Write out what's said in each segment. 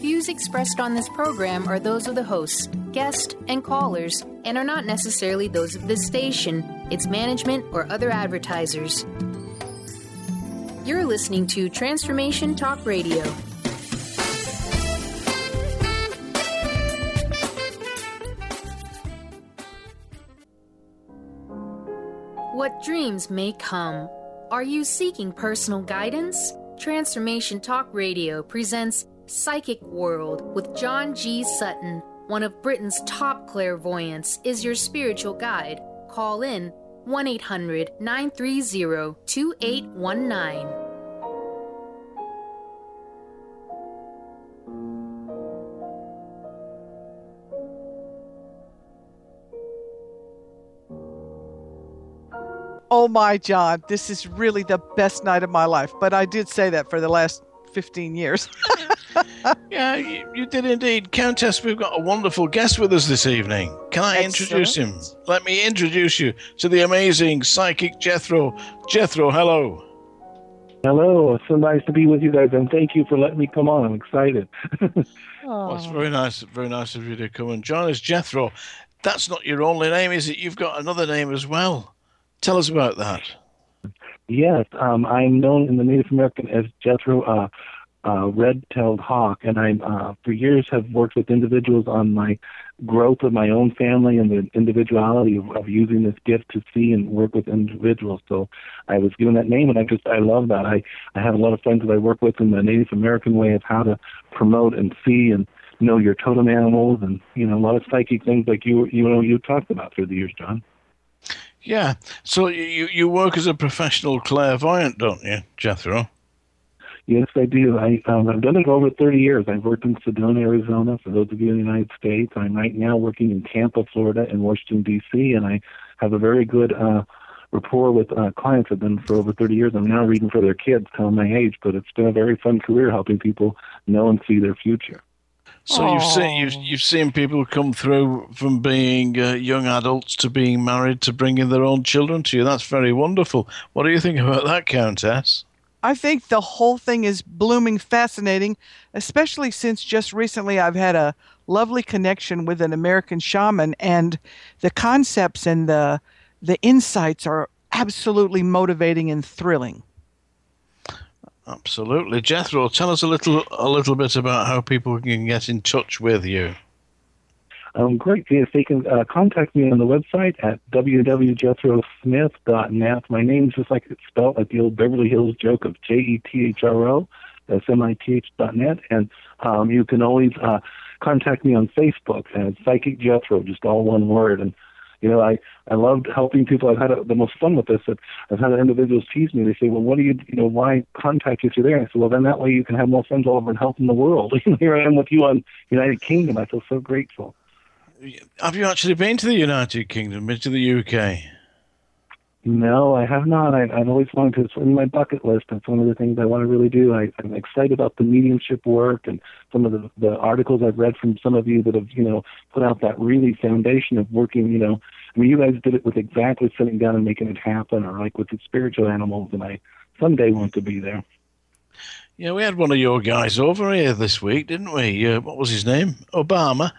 Views expressed on this program are those of the hosts, guests, and callers, and are not necessarily those of this station, its management, or other advertisers. You're listening to Transformation Talk Radio. What dreams may come. Are you seeking personal guidance? Transformation Talk Radio presents Psychic World with John G. Sutton. One of Britain's top clairvoyants is your spiritual guide. Call in 1-800-930-2819. Oh my, John, this is really the best night of my life. But I did say that for the last 15 years. Yeah, you did indeed. Countess, we've got a wonderful guest with us this evening. Can I introduce him? Let me introduce you to the amazing psychic Jethro. Jethro, hello. Hello. It's so nice to be with you guys, and thank you for letting me come on. I'm excited. Well, it's very nice of you to come and join us. Jethro, that's not your only name, is it? You've got another name as well. Tell us about that. Yes, I'm known in the Native American as Jethro, red-tailed hawk, and I, for years, have worked with individuals on my growth of my own family and the individuality of using this gift to see and work with individuals. So I was given that name, and I love that. I have a lot of friends that I work with in the Native American way of how to promote and see and know your totem animals, and a lot of psychic things like you talked about through the years, John. Yeah. So you work as a professional clairvoyant, don't you, Jethro? Yes, I do. I've done it for over 30 years. I've worked in Sedona, Arizona, for those of you in the United States. I'm right now working in Tampa, Florida, and Washington, D.C., and I have a very good rapport with clients. I've been for over 30 years. I'm now reading for their kids, telling my age, but it's been a very fun career helping people know and see their future. So you've seen people come through from being young adults to being married to bringing their own children to you. That's very wonderful. What do you think about that, Countess? I think the whole thing is blooming fascinating, especially since just recently I've had a lovely connection with an American shaman, and the concepts and the insights are absolutely motivating and thrilling. Absolutely. Jethro, tell us a little bit about how people can get in touch with you. Great. Yes, they can contact me on the website at www.jethrosmith.net. My name's just like it's spelled, like the old Beverly Hills joke of JETHRO, SMITH.net. And you can always contact me on Facebook as Psychic Jethro, just all one word. And I loved helping people. I've had the most fun with this. I've had individuals tease me. They say, well, what do you, why contact you if you're there? I said, well, then that way you can have more friends all over and help in the world. Here I am with you on United Kingdom. I feel so grateful. Have you actually been to the United Kingdom, been to the UK? No, I have not. I've always wanted to. It's on my bucket list. That's one of the things I want to really do. I'm excited about the mediumship work and some of the articles I've read from some of you that have, put out that really foundation of working, you guys did it with exactly sitting down and making it happen, or like with the spiritual animals, and I someday want to be there. Yeah, we had one of your guys over here this week, didn't we? What was his name? Obama.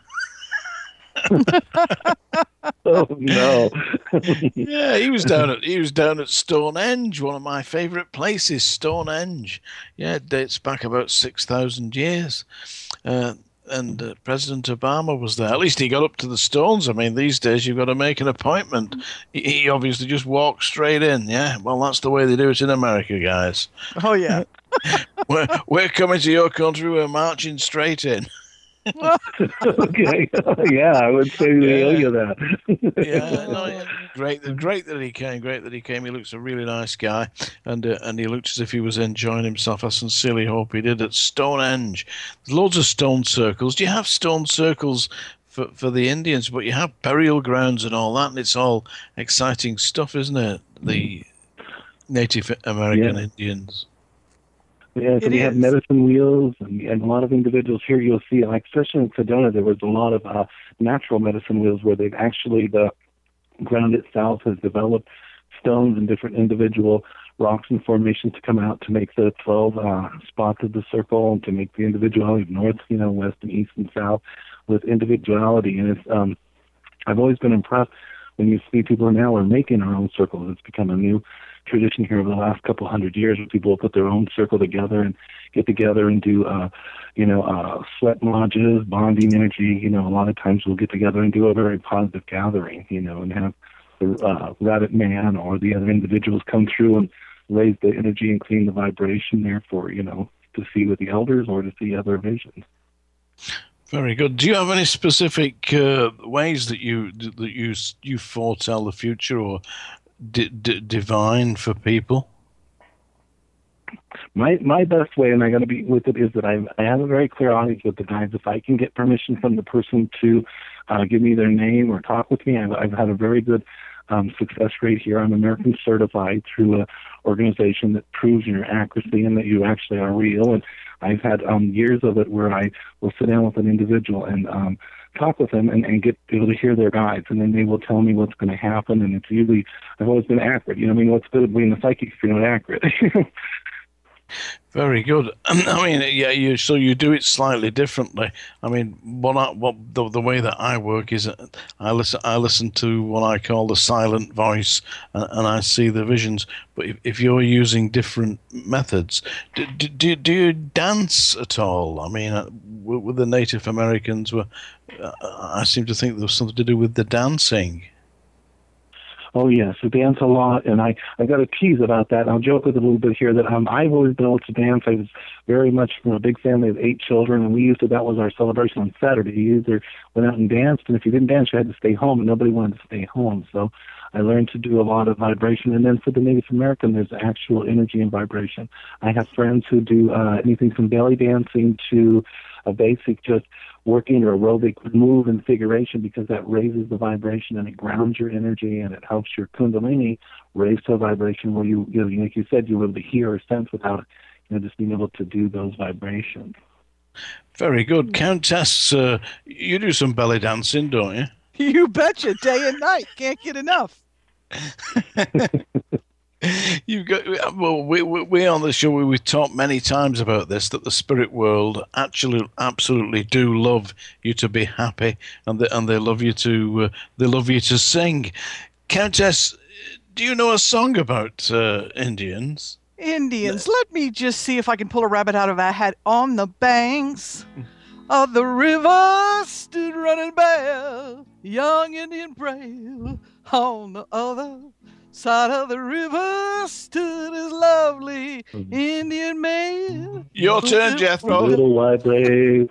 Oh no! Yeah, he was down at Stonehenge, one of my favourite places, Stonehenge. Yeah, it dates back about 6,000 years, and President Obama was there. At least he got up to the stones. I mean, these days you've got to make an appointment. He obviously just walked straight in. Yeah, well, that's the way they do it in America, guys. Oh yeah. We're coming to your country. We're marching straight in. Okay. Yeah, I would say they owe you that. Great that he came. Great that he came. He looks a really nice guy, and he looked as if he was enjoying himself. I sincerely hope he did at Stonehenge. There's loads of stone circles. Do you have stone circles for the Indians? But you have burial grounds and all that, and it's all exciting stuff, isn't it? The Native American Indians. Yeah, so we have medicine wheels, and a lot of individuals here you'll see, like especially in Sedona, there was a lot of natural medicine wheels where they've actually, the ground itself has developed stones and different individual rocks and formations to come out to make the 12 spots of the circle, and to make the individuality of north, west and east and south with individuality. And it's I've always been impressed when you see people now are making our own circles. It's become a new tradition here over the last couple hundred years, where people will put their own circle together and get together and do, sweat lodges, bonding energy. A lot of times we'll get together and do a very positive gathering, and have the rabbit man or the other individuals come through and raise the energy and clean the vibration there for, to see with the elders or to see other visions. Very good. Do you have any specific ways that you foretell the future or divine for people? My best way, and I got to be with it, is that I have a very clear audience with the guides. If I can get permission from the person to give me their name or talk with me, I've had a very good success rate here. I'm American certified through an organization that proves your accuracy and that you actually are real. And I've had years of it where I will sit down with an individual and talk with them and get able to hear their guides, and then they will tell me what's going to happen. And it's usually, I've always been accurate. What's good at being a psychic if you're not accurate? Very good. I mean, yeah. So you do it slightly differently. I mean, the way that I work is I listen to what I call the silent voice, and I see the visions. But if you're using different methods, do you dance at all? I mean, with the Native Americans, I seem to think there was something to do with the dancing. Oh, yes, I dance a lot, and I got to tease about that. I'll joke with it a little bit here that I've always been able to dance. I was very much from a big family of 8 children, and that was our celebration on Saturday. You either went out and danced, and if you didn't dance, you had to stay home, and nobody wanted to stay home. So I learned to do a lot of vibration. And then for the Native American, there's actual energy and vibration. I have friends who do anything from belly dancing to a basic just working or aerobic move and figuration, because that raises the vibration and it grounds your energy and it helps your kundalini raise to a vibration where you like you said, you're able to hear or sense without just being able to do those vibrations. Very good. Countess, you do some belly dancing, don't you? You betcha, day and night. Can't get enough. You've got we on the show. We've talked many times about this, that the spirit world actually absolutely do love you to be happy, and they love you to sing. Countess, do you know a song about Indians? Indians. Let me just see if I can pull a rabbit out of a hat. On the banks of the river stood running bare, young Indian brave. On the other side of the river stood his lovely Indian maid. Your turn, Jethro. Little white brave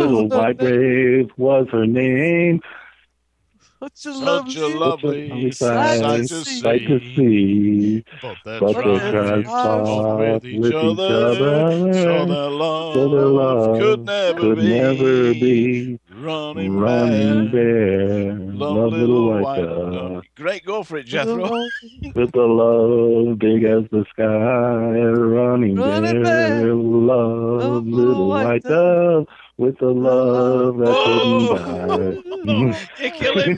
was her name. Such a lovely sight to see. But they're fought with each other, so their love could never be. Running bare, love little white dove. Great, go for it, Jethro. With the love big as the sky, running bare, love little white dove. With the love that couldn't die. You're killing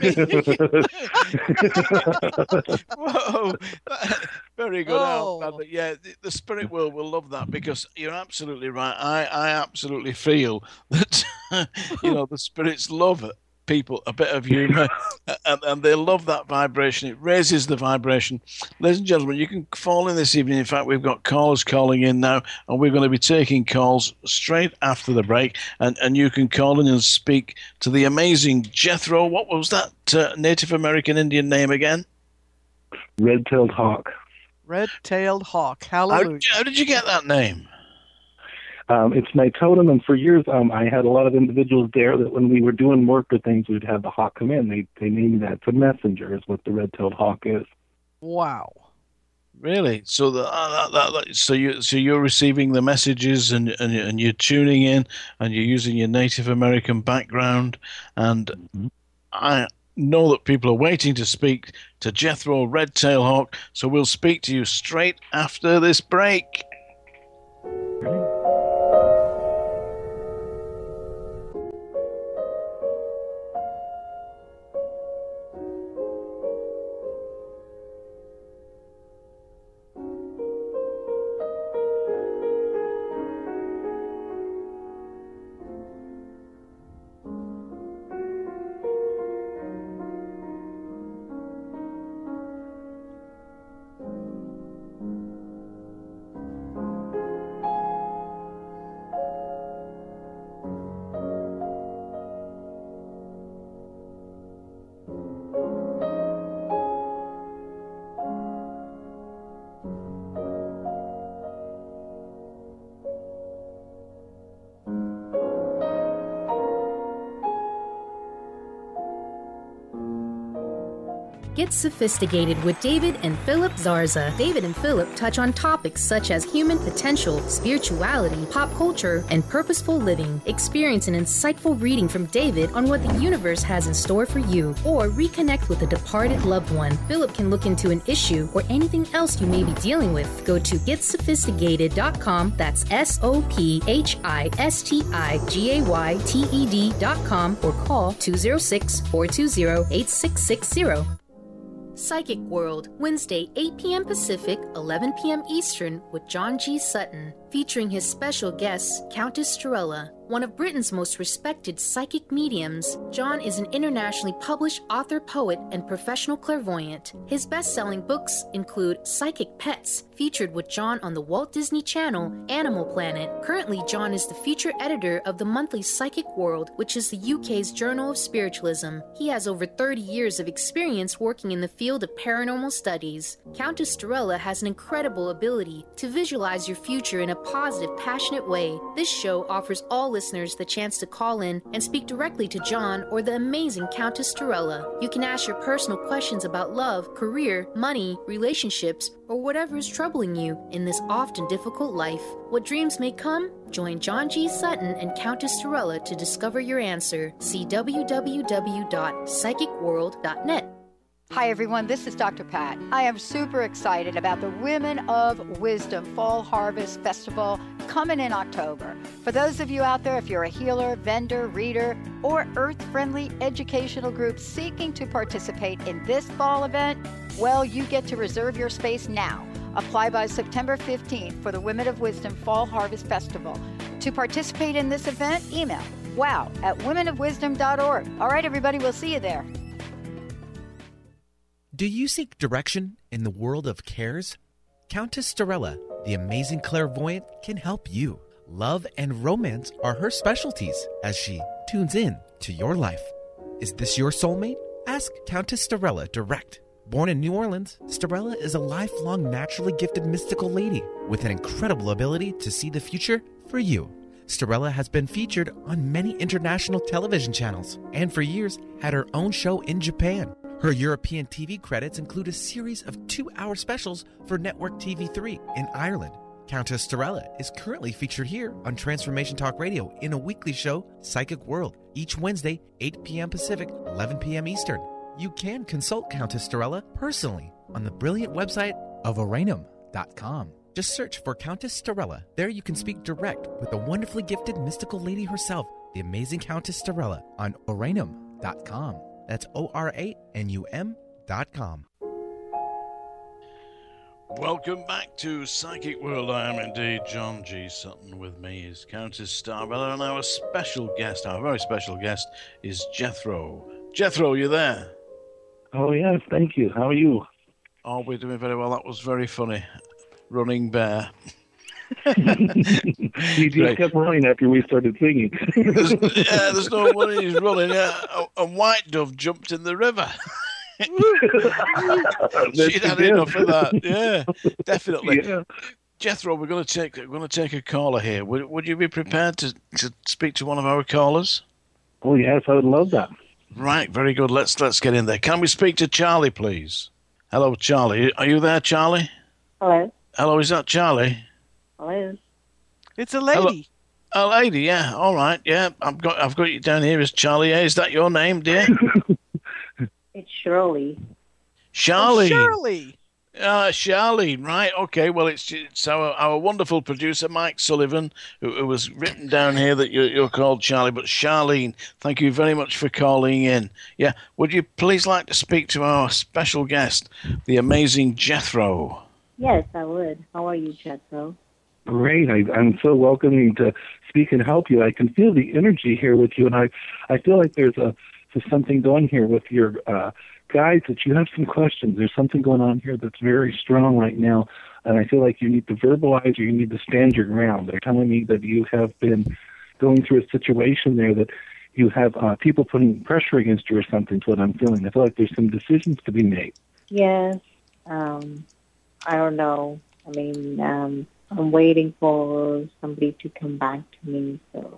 me. Whoa. Very good. But yeah, the spirit world will love that, because you're absolutely right. I absolutely feel that the spirits love people a bit of humor, and they love that vibration. It raises the vibration. Ladies and gentlemen, you can call in this evening. In fact, we've got callers calling in now, and we're going to be taking calls straight after the break, and you can call in and speak to the amazing Jethro. What was that Native American Indian name again? Red-tailed hawk. Red-tailed hawk. Hallelujah. How did you get that name? It's my totem, and for years I had a lot of individuals there that when we were doing work or things, we'd have the hawk come in. They named that the messenger is what the red-tailed hawk is. Wow. Really? So so you're receiving the messages and you're tuning in and you're using your Native American background, and I know that people are waiting to speak to Jethro Red-tailed Hawk, so we'll speak to you straight after this break. Get Sophisticated with David and Philip Zarza. David and Philip touch on topics such as human potential, spirituality, pop culture, and purposeful living. Experience an insightful reading from David on what the universe has in store for you, or reconnect with a departed loved one. Philip can look into an issue or anything else you may be dealing with. Go to GetSophisticated.com. That's SOPHISTIGAYTED.com or call 206-420-8660. Psychic World, Wednesday, 8 p.m. Pacific, 11 p.m. Eastern, with John G. Sutton, featuring his special guest, Countess Storella. One of Britain's most respected psychic mediums, John is an internationally published author, poet, and professional clairvoyant. His best-selling books include Psychic Pets, featured with John on the Walt Disney Channel, Animal Planet. Currently, John is the feature editor of the monthly Psychic World, which is the UK's Journal of Spiritualism. He has over 30 years of experience working in the field of paranormal studies. Countess Storella has an incredible ability to visualize your future in a positive, passionate way. This show offers all listeners the chance to call in and speak directly to John or the amazing Countess Storella. You can ask your personal questions about love, career, money, relationships, or whatever is troubling you in this often difficult life. What dreams may come? Join John G. Sutton and Countess Storella to discover your answer. See www.psychicworld.net. Hi everyone, this is Dr. Pat. I am super excited about the Women of Wisdom Fall Harvest Festival coming in October. For those of you out there, if you're a healer, vendor, reader, or earth-friendly educational group seeking to participate in this fall event, well, you get to reserve your space now. Apply by September 15th for the Women of Wisdom Fall Harvest Festival. To participate in this event, email wow@womenofwisdom.org. All right, everybody, we'll see you there. Do you seek direction in the world of cares? Countess Storella, the amazing clairvoyant, can help you. Love and romance are her specialties as she tunes in to your life. Is this your soulmate? Ask Countess Storella direct. Born in New Orleans, Storella is a lifelong naturally gifted mystical lady with an incredible ability to see the future for you. Storella has been featured on many international television channels and for years had her own show in Japan. Her European TV credits include a series of 2-hour specials for Network TV3 in Ireland. Countess Storella is currently featured here on Transformation Talk Radio in a weekly show, Psychic World, each Wednesday, 8 p.m. Pacific, 11 p.m. Eastern. You can consult Countess Storella personally on the brilliant website of Oranum.com. Just search for Countess Storella. There you can speak direct with the wonderfully gifted mystical lady herself, the amazing Countess Storella, on Oranum.com. That's ORANUM.com. Welcome back to Psychic World. I am indeed John G. Sutton. With me is Countess Storella, and our special guest, our very special guest, is Jethro. Jethro, you there? Oh, yes, thank you. How are you? Oh, we're doing very well. That was very funny. Running bear. He just kept running after we started singing. There's no one. He's running. Yeah, a white dove jumped in the river. She'd had enough of that. Yeah, definitely. Yeah. Jethro, we're going to take a caller here. Would you be prepared to speak to one of our callers? Oh yes, I would love that. Right, very good. Let's get in there. Can we speak to Charlie, please? Hello, Charlie. Are you there, Charlie? Hello. Hello, is that Charlie? Hello. It's a lady. Hello. A lady, yeah. All right, yeah. I've got you down here as Charlie. Is that your name, dear? It's Shirley. Charlie. Oh, Shirley. Charlene, right? Okay. Well, it's our wonderful producer, Mike Sullivan, who was written down here that you're called Charlie, but Charlene, thank you very much for calling in. Yeah. Would you please like to speak to our special guest, the amazing Jethro? Yes, I would. How are you, Jethro? Great. I'm so welcoming to speak and help you. I can feel the energy here with you, and I feel like there's something going here with your guides, that you have some questions. There's something going on here that's very strong right now, and I feel like you need to verbalize or you need to stand your ground. They're telling me that you have been going through a situation there that you have people putting pressure against you or something, is what I'm feeling. I feel like there's some decisions to be made. Yes. I don't know. I mean, I'm waiting for somebody to come back to me. So.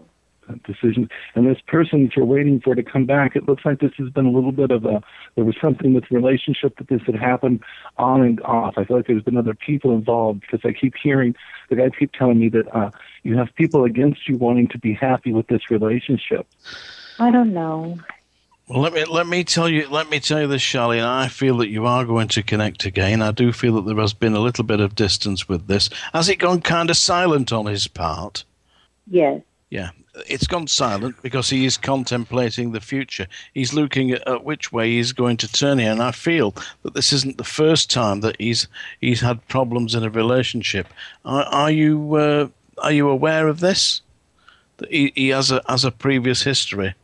decision. And this person that you're waiting for to come back, it looks like this has been a little bit of there was something with the relationship that this had happened on and off. I feel like there's been other people involved, because I keep hearing, the guys keep telling me that you have people against you wanting to be happy with this relationship. I don't know. Well, let me tell you this, Charlene. I feel that you are going to connect again. I do feel that there has been a little bit of distance with this. Has it gone kind of silent on his part? Yes. Yeah, it's gone silent because he is contemplating the future. He's looking at which way he's going to turn here, and I feel that this isn't the first time that he's had problems in a relationship. Are you aware of this? That he has a previous history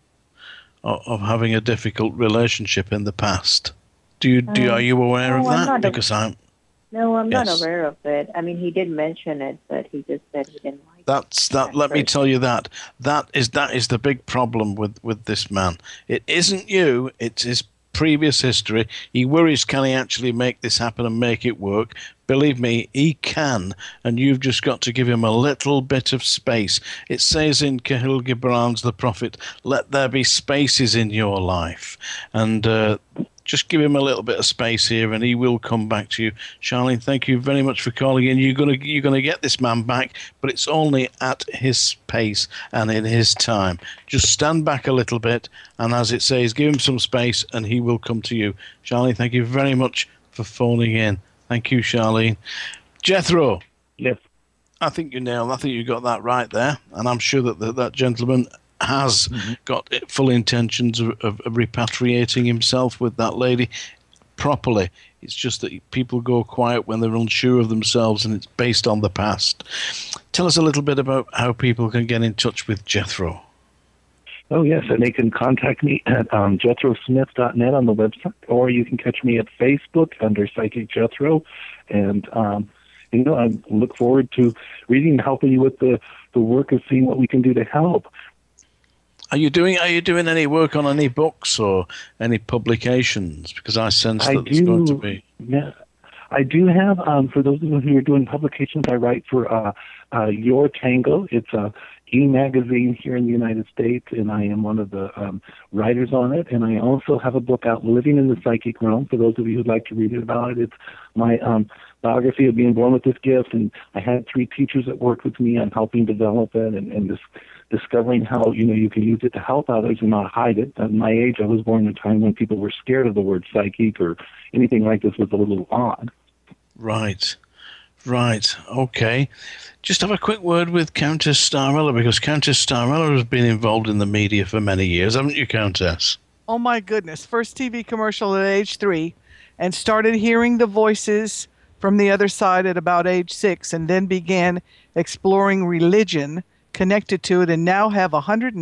of having a difficult relationship in the past. Are you aware of that? Because I'm not aware of it. I mean, he did mention it, but he just said he didn't like it. Let me tell you that is the big problem with this man. It isn't you, it's his previous history. He worries, can he actually make this happen and make it work? Believe me, he can, and you've just got to give him a little bit of space. It says in Khalil Gibran's The Prophet, let there be spaces in your life. And just give him a little bit of space here, and he will come back to you. Charlene, thank you very much for calling in. You're gonna get this man back, but it's only at his pace and in his time. Just stand back a little bit, and as it says, give him some space, and he will come to you. Charlene, thank you very much for phoning in. Thank you, Charlene. Jethro. Yes. I think you nailed. I think you got that right there, and I'm sure that gentleman has got full intentions of repatriating himself with that lady properly. It's just that people go quiet when they're unsure of themselves, and it's based on the past. Tell us a little bit about how people can get in touch with Jethro. Oh, yes, and they can contact me at JethroSmith.net on the website, or you can catch me at Facebook under Psychic Jethro. And, I look forward to reading and helping you with the work of seeing what we can do to help. Are you doing any work on any books or any publications? Because I sense that there's going to be. Yeah, I do have. For those of you who are doing publications, I write for Your Tango. It's a e-magazine here in the United States, and I am one of the writers on it. And I also have a book out, Living in the Psychic Realm, for those of you who'd like to read about it. It's my biography of being born with this gift, and I had 3 teachers that worked with me on helping develop it and discovering how you can use it to help others and not hide it. At my age, I was born in a time when people were scared of the word psychic, or anything like this was a little odd. Right. Okay. Just have a quick word with Countess Starella, because Countess Starella has been involved in the media for many years, haven't you, Countess? Oh, my goodness. First TV commercial at age 3, and started hearing the voices from the other side at about age 6, and then began exploring religion connected to it, and now have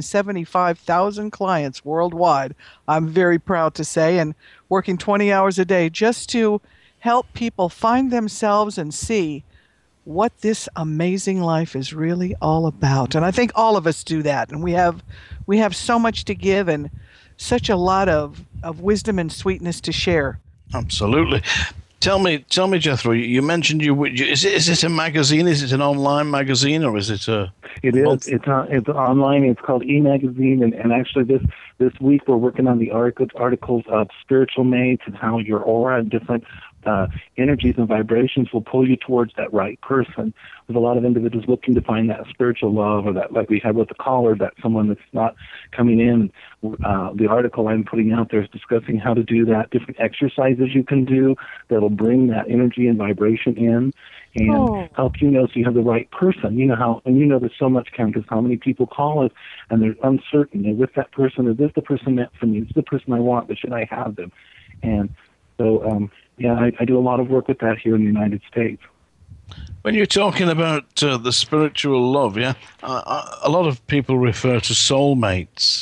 175,000 clients worldwide, I'm very proud to say, and working 20 hours a day just to help people find themselves and see what this amazing life is really all about. And I think all of us do that, and we have so much to give and such a lot of wisdom and sweetness to share. Absolutely. Tell me, Jethro. You mentioned is it a magazine? Is it an online magazine, or is it a? It is. It's online. It's called e-magazine, and actually this week we're working on the articles of spiritual mates and how your aura and different energies and vibrations will pull you towards that right person. There's a lot of individuals looking to find that spiritual love, or that, like we had with the caller, that someone that's not coming in. The article I'm putting out there is discussing how to do that, different exercises you can do that'll bring that energy and vibration in and help you know so you have the right person. You know how, and there's so much, Countess, how many people call us and they're uncertain. They're with that person. Is this the person meant for me? Is this the person I want, but should I have them? And so, I do a lot of work with that here in the United States. When you're talking about the spiritual love, a lot of people refer to soulmates.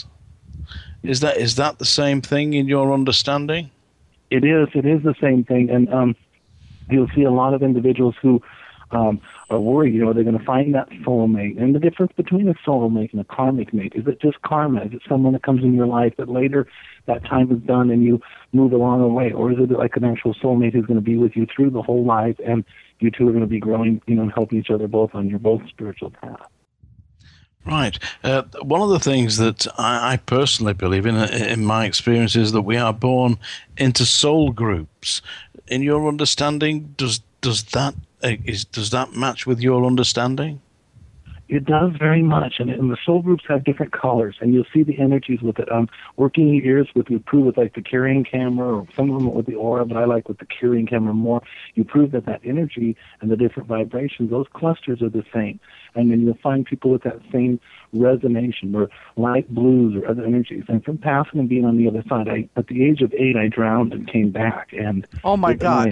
Is that the same thing in your understanding? It is. It is the same thing, and you'll see a lot of individuals who are worried. They're going to find that soulmate. And the difference between a soulmate and a karmic mate, is it just karma? Is it someone that comes in your life that later that time is done and you move along the way, or is it like an actual soulmate who's going to be with you through the whole life, and you two are going to be growing, and helping each other both on your both spiritual path? Right. One of the things that I personally believe in my experience, is that we are born into soul groups. In your understanding, does that match with your understanding? It does very much, and the soul groups have different colors, and you'll see the energies with it. Working years we prove with like the carrying camera, or some of them with the aura, but I like with the carrying camera more. You prove that energy and the different vibrations, those clusters are the same, and then you'll find people with that same resonation, or light blues or other energies. And from passing and being on the other side, at the age of 8, I drowned and came back, and oh my God.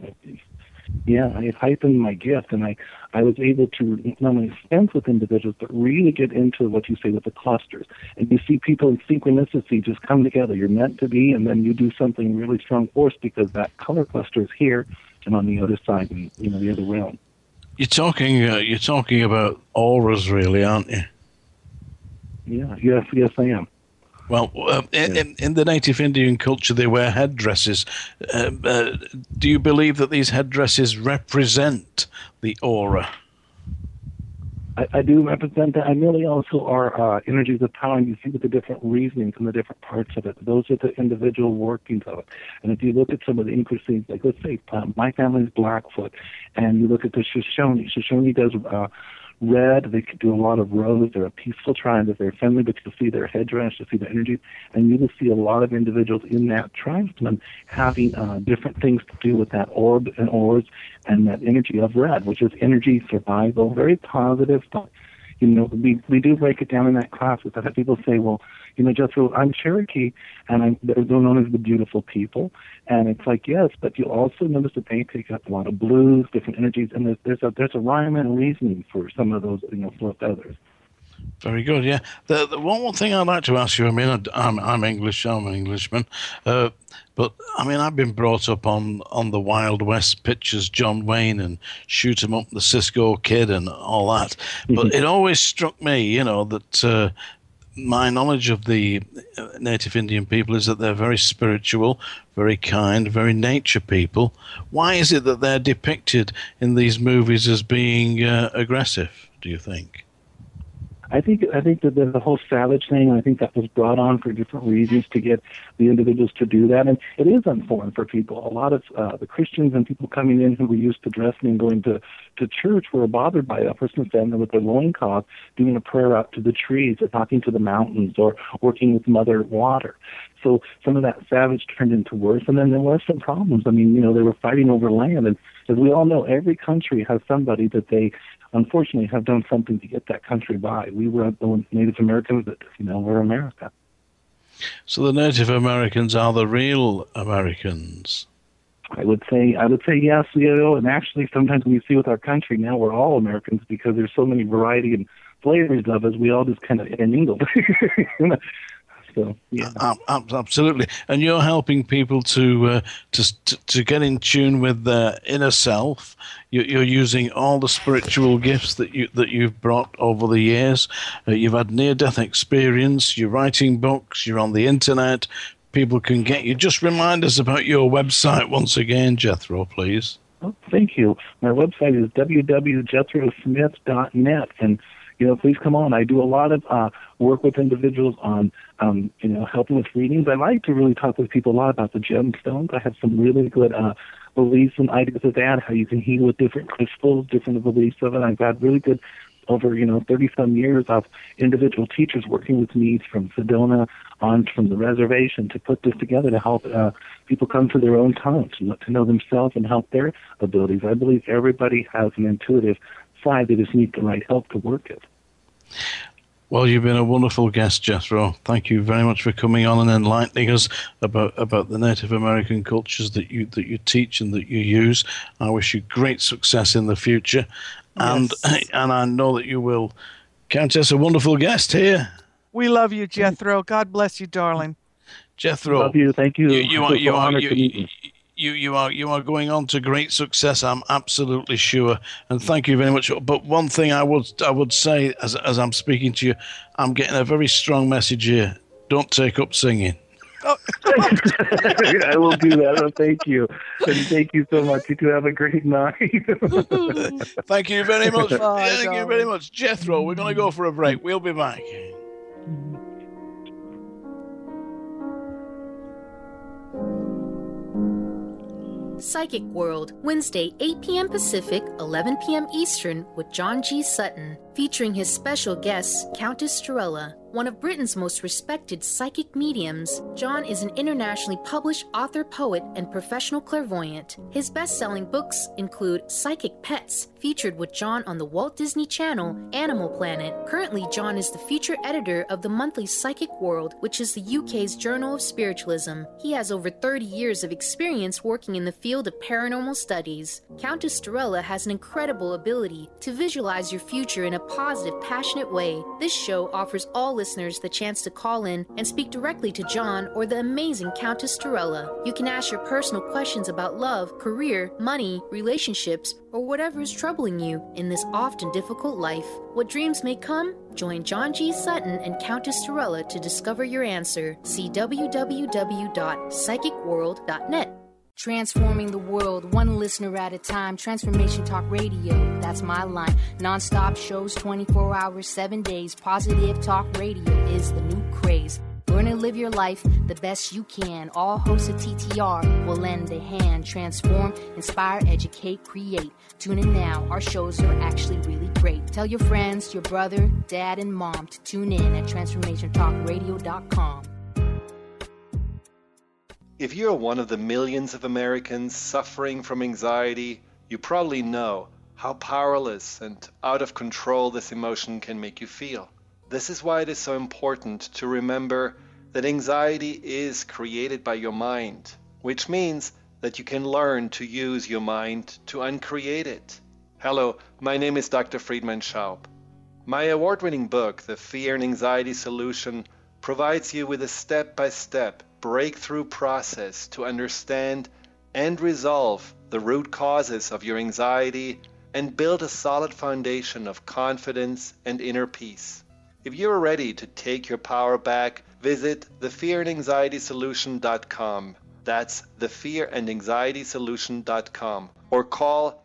It heightened my gift, and I was able to not only sense with individuals, but really get into what you say with the clusters. And you see people in synchronicity just come together. You're meant to be, and then you do something really strong force because that color cluster is here and on the other side, and the other realm. You're talking about auras, really, aren't you? Yeah. Yes, I am. Well, in the native Indian culture, they wear headdresses. Do you believe that these headdresses represent the aura? I do represent that. I really also are energies of power, and you see with the different reasonings and the different parts of it. Those are the individual workings of it. And if you look at some of the intricacies, like let's say my family's Blackfoot, and you look at the Shoshone does red. They could do a lot of rose. They're a peaceful tribe. They're very friendly, but you'll see their headdress, you'll see their energy, and you will see a lot of individuals in that tribesman having different things to do with that orb and orbs and that energy of red, which is energy survival, very positive. But, we do break it down in that class. I've had people say, well, Jethro, I'm Cherokee, and they're known as the beautiful people. And it's like, yes, but you also notice that they take up a lot of blues, different energies, and there's a rhyme and reasoning for some of those, for others. Very good, yeah. The one thing I'd like to ask you, I mean, I'm English, I'm an Englishman, but I mean, I've been brought up on the Wild West pictures, John Wayne and Shoot 'em Up, the Cisco Kid and all that. But it always struck me, that my knowledge of the native Indian people is that they're very spiritual, very kind, very nature people. Why is it that they're depicted in these movies as being aggressive, do you think? I think that the whole savage thing, I think that was brought on for different reasons to get the individuals to do that. And it is unforeign for people. A lot of the Christians and people coming in who were used to dressing and going to church were bothered by a person standing with their loincloth doing a prayer out to the trees or talking to the mountains or working with Mother Water. So some of that savage turned into worse. And then there were some problems. I mean, they were fighting over land. And as we all know, every country has somebody that they unfortunately have done something to get that country by. We were the Native Americans that, were America. So the Native Americans are the real Americans? I would say yes, and actually sometimes when you see with our country now, we're all Americans because there's so many variety and flavors of us, we all just kind of intermingle. So, yeah. Absolutely, and you're helping people to get in tune with their inner self. You're using all the spiritual gifts that you've brought over the years. You've had near-death experience. You're writing books. You're on the internet. People can get you. Just remind us about your website once again, Jethro, please. Oh, thank you. My website is www.jethrosmith.net, and please come on. I do a lot of work with individuals on, helping with readings. I like to really talk with people a lot about the gemstones. I have some really good beliefs and ideas of that, how you can heal with different crystals, different beliefs of it. I've got really good, over 30-some years of individual teachers working with me from Sedona on from the reservation to put this together to help people come to their own tongues, to know themselves and help their abilities. I believe everybody has an intuitive side. They just need the right help to work it. Well, you've been a wonderful guest, Jethro. Thank you very much for coming on and enlightening us about the Native American cultures that you teach and that you use. I wish you great success in the future, and I know that you will count us a wonderful guest here. We love you, Jethro. God bless you, darling. Jethro, love you. Thank you. You are going on to great success. I'm absolutely sure, and thank you very much. But one thing I would say as I'm speaking to you, I'm getting a very strong message here. Don't take up singing. I will do that. Well, thank you. And thank you so much. You two have a great night. Thank you very much. Thank you very much. Jethro, we're going to go for a break. We'll be back. Psychic World, Wednesday, 8 p.m. Pacific, 11 p.m. Eastern, with John G. Sutton, featuring his special guest, Countess Starella. One of Britain's most respected psychic mediums, John is an internationally published author, poet, and professional clairvoyant. His best-selling books include Psychic Pets, featured with John on the Walt Disney Channel, Animal Planet. Currently, John is the feature editor of the monthly Psychic World, which is the UK's Journal of Spiritualism. He has over 30 years of experience working in the field of paranormal studies. Countess Starella has an incredible ability to visualize your future in a positive, passionate way. This show offers all listeners the chance to call in and speak directly to John or the amazing Countess Starella. You can ask your personal questions about love, career, money, relationships, or whatever is troubling you in this often difficult life. What dreams may come? Join John G. Sutton and Countess Starella to discover your answer. See www.psychicworld.net. Transforming the world, one listener at a time. Transformation Talk Radio, that's my line. Non-stop shows, 24 hours, 7 days. Positive Talk Radio is the new craze. Learn and live your life the best you can. All hosts of TTR will lend a hand. Transform, inspire, educate, create. Tune in now. Our shows are actually really great. Tell your friends, your brother, dad, and mom to tune in at TransformationTalkRadio.com. If you're one of the millions of Americans suffering from anxiety, you probably know how powerless and out of control this emotion can make you feel. This is why it is so important to remember that anxiety is created by your mind, which means that you can learn to use your mind to uncreate it. Hello, my name is Dr. Friedemann Schaub. My award-winning book, The Fear and Anxiety Solution, provides you with a step-by-step breakthrough process to understand and resolve the root causes of your anxiety and build a solid foundation of confidence and inner peace. If you're ready to take your power back, visit thefearandanxietysolution.com. That's thefearandanxietysolution.com, or call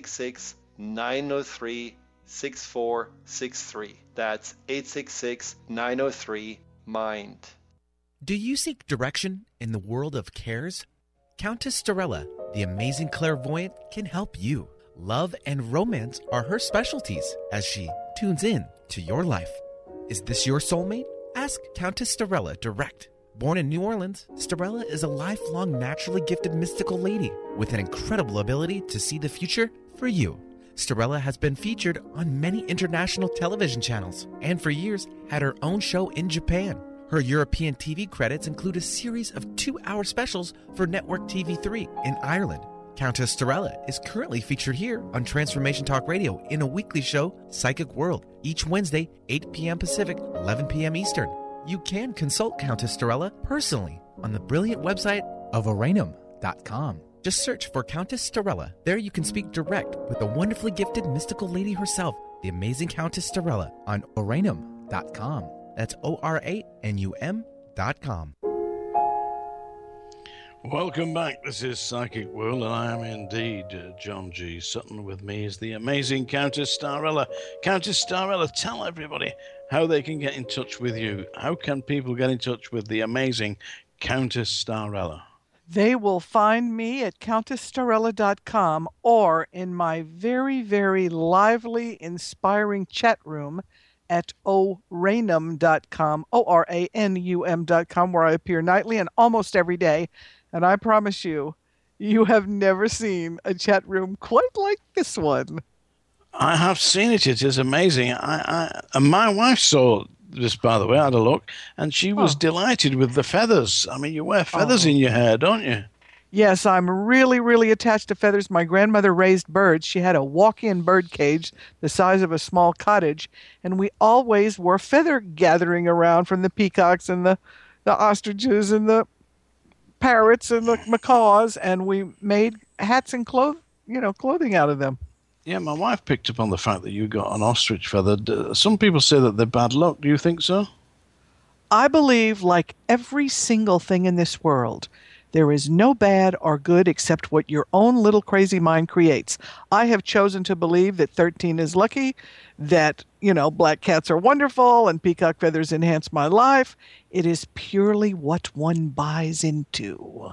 866-903-6463. That's 866-903-MIND. Do you seek direction in the world of cares? Countess Starella, the amazing clairvoyant, can help you. Love and romance are her specialties as she tunes in to your life. Is this your soulmate? Ask Countess Starella direct. Born in New Orleans, Starella is a lifelong naturally gifted mystical lady with an incredible ability to see the future for you. Starella has been featured on many international television channels and for years had her own show in Japan. Her European TV credits include a series of 2-hour specials for Network TV3 in Ireland. Countess Starella is currently featured here on Transformation Talk Radio in a weekly show, Psychic World, each Wednesday, 8 p.m. Pacific, 11 p.m. Eastern. You can consult Countess Starella personally on the brilliant website of Oranum.com. Just search for Countess Starella. There you can speak direct with the wonderfully gifted mystical lady herself, the amazing Countess Starella, on Oranum.com. That's ORANUM.com. Welcome back. This is Psychic World, and I am indeed John G. Sutton. With me is the amazing Countess Starella. Countess Starella, tell everybody how they can get in touch with you. How can people get in touch with the amazing Countess Starella? They will find me at CountessStarella.com or in my very, very lively, inspiring chat room at Oranum.com, ORANUM.com, where I appear nightly and almost every day. And I promise you, you have never seen a chat room quite like this one. I have seen it. It is amazing. And my wife saw this, by the way. I had a look, and she was delighted with the feathers. I mean, you wear feathers in your hair, don't you? Yes, I'm really, really attached to feathers. My grandmother raised birds. She had a walk-in bird cage the size of a small cottage, and we always were feather gathering around from the peacocks and the ostriches and the parrots and the macaws, and we made hats and clothing out of them. Yeah, my wife picked up on the fact that you got an ostrich feather. Some people say that they're bad luck. Do you think so? I believe, like every single thing in this world, there is no bad or good except what your own little crazy mind creates. I have chosen to believe that 13 is lucky, that, black cats are wonderful and peacock feathers enhance my life. It is purely what one buys into.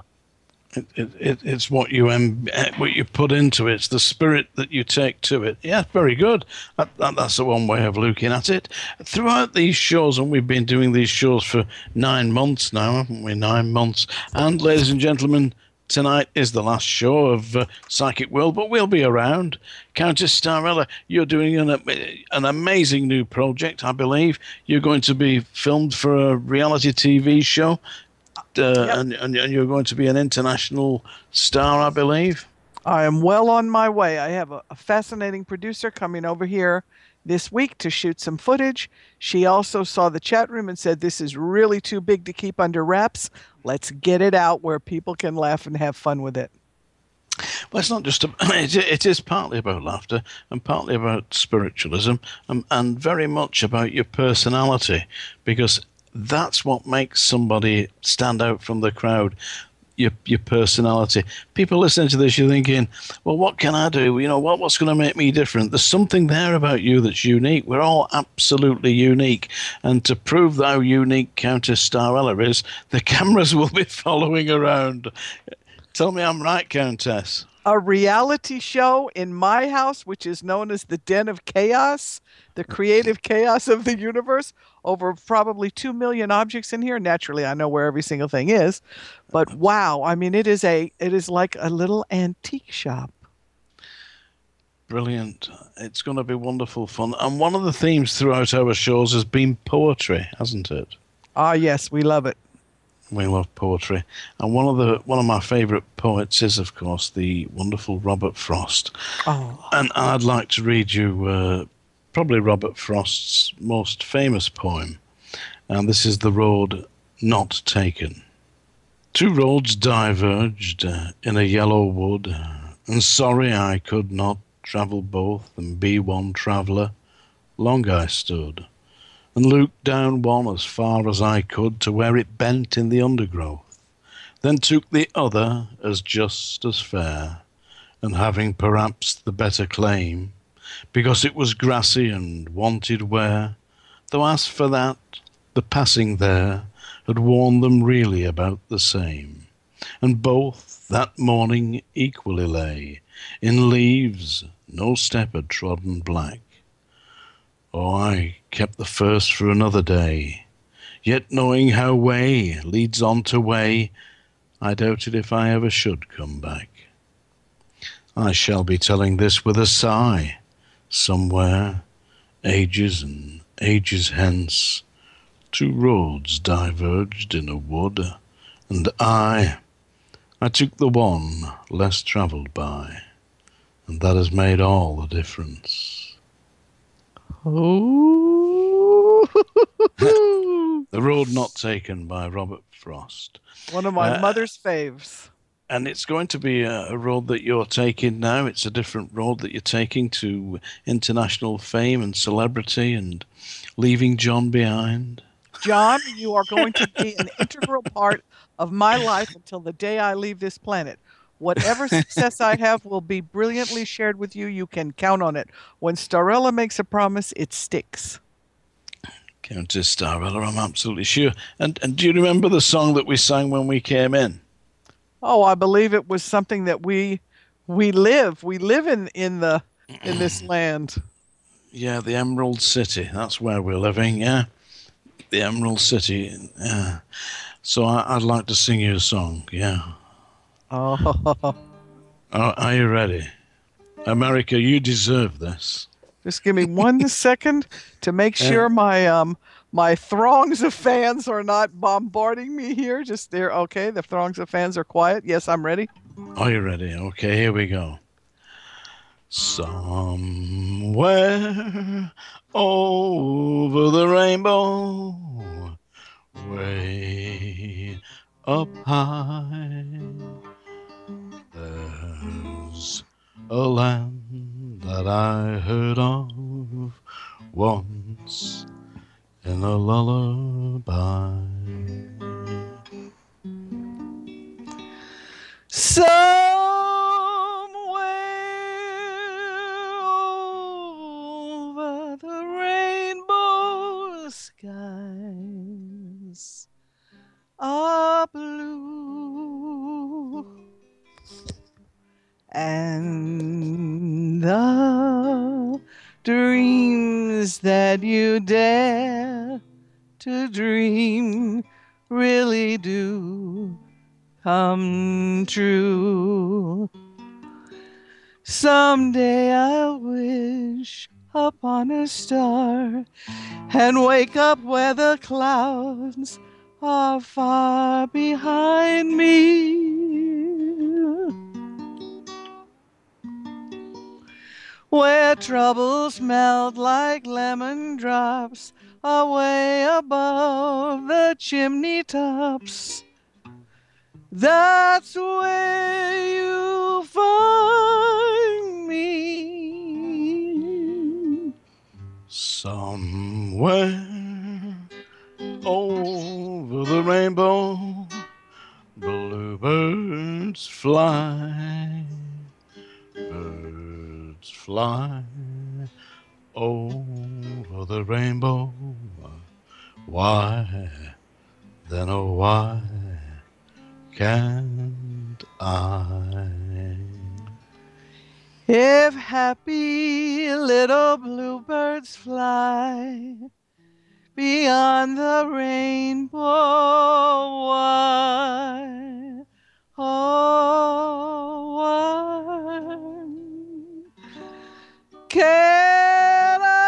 It's what you put into it. It's the spirit that you take to it. Yeah, very good. That's the one way of looking at it. Throughout these shows, and we've been doing these shows for 9 months now, haven't we? 9 months. And ladies and gentlemen, tonight is the last show of Psychic World, but we'll be around. Countess Starella, you're doing an amazing new project, I believe. You're going to be filmed for a reality TV show. Yep. And you're going to be an international star, I believe. I am well on my way. I have a fascinating producer coming over here this week to shoot some footage. She also saw the chat room and said, this is really too big to keep under wraps. Let's get it out where people can laugh and have fun with it. Well, it's not just it is partly about laughter and partly about spiritualism and very much about your personality, because that's what makes somebody stand out from the crowd, your personality. People listening to this, you're thinking, well, what can I do? What's going to make me different? There's something there about you that's unique. We're all absolutely unique. And to prove how unique Countess Starella is, the cameras will be following around. Tell me I'm right, Countess. A reality show in my house, which is known as the Den of Chaos, the creative chaos of the universe, over probably 2 million objects in here. Naturally, I know where every single thing is, but wow, I mean, it is like a little antique shop. Brilliant. It's going to be wonderful fun. And one of the themes throughout our shows has been poetry, hasn't it? Ah, yes, we love it. We love poetry. And one of my favourite poets is, of course, the wonderful Robert Frost. Oh. And I'd like to read you probably Robert Frost's most famous poem. And this is The Road Not Taken. 2 roads diverged in a yellow wood, and sorry I could not travel both and be one traveller. Long I stood, and looked down one as far as I could to where it bent in the undergrowth, then took the other as just as fair, and having perhaps the better claim, because it was grassy and wanted wear, though as for that, the passing there had warned them really about the same, and both that morning equally lay in leaves no step had trodden black. Oh, I kept the first for another day, yet knowing how way leads on to way, I doubted if I ever should come back. I shall be telling this with a sigh, somewhere, ages and ages hence, 2 roads diverged in a wood, and I took the one less travelled by, and that has made all the difference. Oh. The Road Not Taken by Robert Frost. One of my mother's faves. And it's going to be a road that you're taking now. It's a different road that you're taking to international fame and celebrity and leaving John behind. John, you are going to be an integral part of my life until the day I leave this planet. Whatever success I have will be brilliantly shared with you. You can count on it. When Starella makes a promise, it sticks. Countess Starella, I'm absolutely sure. And do you remember the song that we sang when we came in? Oh, I believe it was something that we live in this land. Yeah, the Emerald City. That's where we're living. Yeah, the Emerald City. Yeah. So I'd like to sing you a song. Yeah. Oh. Are you ready? America, you deserve this. Just give me 1 second to make sure my throngs of fans are not bombarding me here. Just there. Okay, the throngs of fans are quiet. Yes, I'm ready. Are you ready? Okay, here we go. Somewhere over the rainbow, way up high, there's a land that I heard of once in a lullaby. lullaby. Somewhere over the rainbow skies are blue, and the dreams that you dare to dream really do come true. Someday I'll wish upon a star and wake up where the clouds are far behind me, where troubles melt like lemon drops away above the chimney tops. That's where you find me. Somewhere over the rainbow, bluebirds fly. Birds fly over the rainbow. Why, then oh why can't I? If happy little bluebirds fly beyond the rainbow, why, oh, why can't I?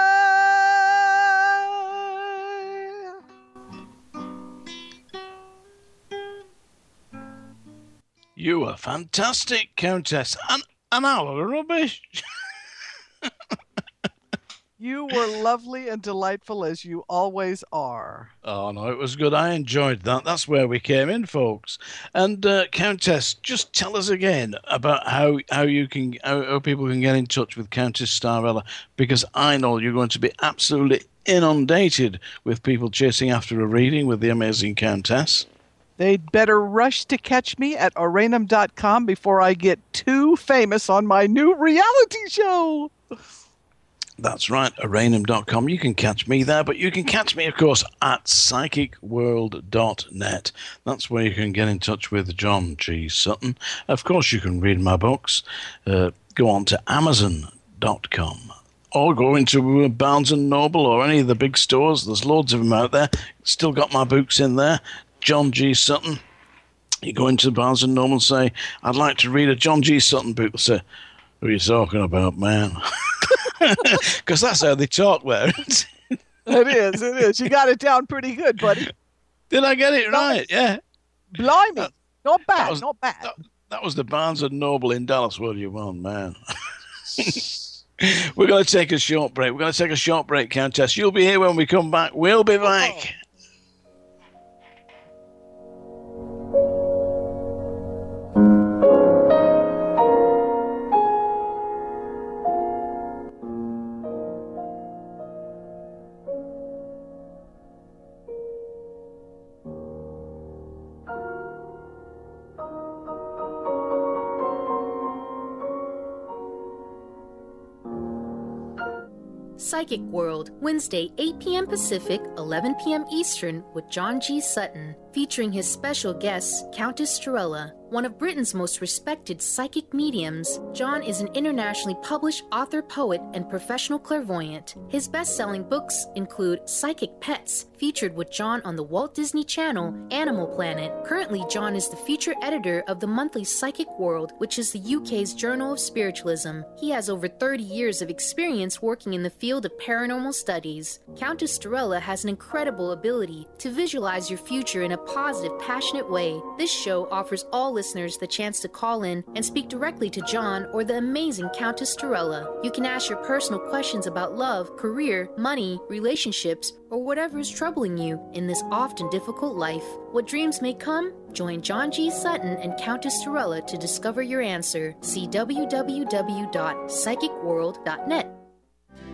You are fantastic, Countess. An hour of rubbish. You were lovely and delightful as you always are. Oh, no, it was good. I enjoyed that. That's where we came in, folks. And Countess, just tell us again about how people can get in touch with Countess Starella, because I know you're going to be absolutely inundated with people chasing after a reading with the amazing Countess. They'd better rush to catch me at Oranum.com before I get too famous on my new reality show. That's right, Oranum.com. You can catch me there, but you can catch me, of course, at psychicworld.net. That's where you can get in touch with John G. Sutton. Of course, you can read my books. Go on to Amazon.com. Or go into Barnes & Noble or any of the big stores. There's loads of them out there. Still got my books in there. John G. Sutton. You go into Barnes & Noble and say, I'd like to read a John G. Sutton book. They'll say, who are you talking about, man? Because that's how they talk there. It is. You got it down pretty good, buddy. Did I get it right? Yeah. Blimey. Not bad, not bad. That was the Barnes & Noble in Dallas. What do you want, man? We're going to take a short break. Countess. You'll be here when we come back. We'll be back. Psychic World, Wednesday, 8 p.m. Pacific, 11 p.m. Eastern, with John G. Sutton, featuring his special guest, Countess Starella. One of Britain's most respected psychic mediums, John is an internationally published author, poet, and professional clairvoyant. His best-selling books include Psychic Pets, featured with John on the Walt Disney Channel, Animal Planet. Currently, John is the feature editor of the monthly Psychic World, which is the UK's Journal of Spiritualism. He has over 30 years of experience working in the field of paranormal studies. Countess Starella has an incredible ability to visualize your future in a positive, passionate way. This show offers all listeners the chance to call in and speak directly to John or the amazing Countess Starella. You can ask your personal questions about love, career, money, relationships, or whatever is troubling you in this often difficult life. What dreams may come? Join John G. Sutton and Countess Starella to discover your answer. See www.psychicworld.net.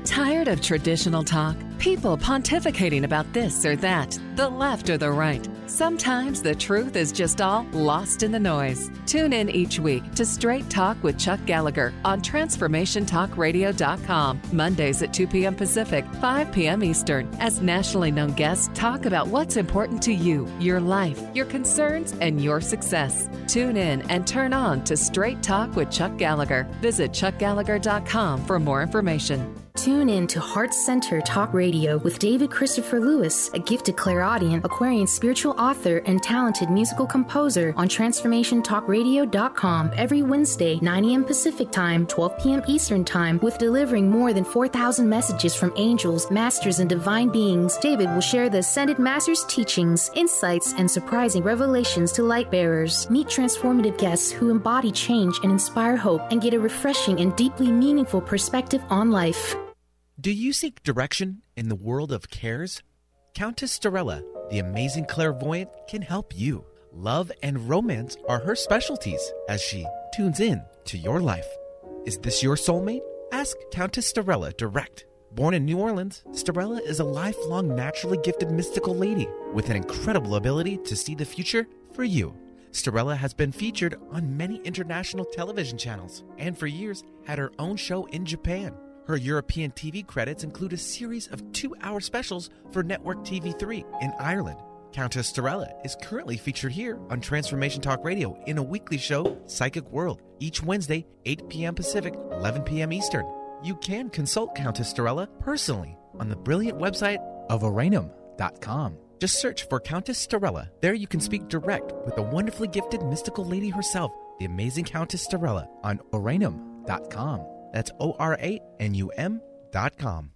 Tired of traditional talk? People pontificating about this or that, the left or the right. Sometimes the truth is just all lost in the noise. Tune in each week to Straight Talk with Chuck Gallagher on TransformationTalkRadio.com, Mondays at 2 p.m. Pacific, 5 p.m. Eastern, as nationally known guests talk about what's important to you, your life, your concerns, and your success. Tune in and turn on to Straight Talk with Chuck Gallagher. Visit ChuckGallagher.com for more information. Tune in to Heart Center Talk Radio with David Christopher Lewis, a gifted clairaudient, Aquarian spiritual author, and talented musical composer on TransformationTalkRadio.com every Wednesday, 9 a.m. Pacific Time, 12 p.m. Eastern Time, with delivering more than 4,000 messages from angels, masters, and divine beings. David will share the Ascended Masters' teachings, insights, and surprising revelations to light bearers. Meet transformative guests who embody change and inspire hope and get a refreshing and deeply meaningful perspective on life. Do you seek direction in the world of cares? Countess Storella, the amazing clairvoyant, can help you. Love and romance are her specialties as she tunes in to your life. Is this your soulmate? Ask Countess Storella direct. Born in New Orleans, Storella is a lifelong naturally gifted mystical lady with an incredible ability to see the future for you. Storella has been featured on many international television channels and for years had her own show in Japan. Her European TV credits include a series of 2-hour specials for Network TV3 in Ireland. Countess Storella is currently featured here on Transformation Talk Radio in a weekly show, Psychic World, each Wednesday, 8 p.m. Pacific, 11 p.m. Eastern. You can consult Countess Storella personally on the brilliant website of Oranum.com. Just search for Countess Storella. There you can speak direct with the wonderfully gifted mystical lady herself, the amazing Countess Storella, on Oranum.com. That's ORANUM.com.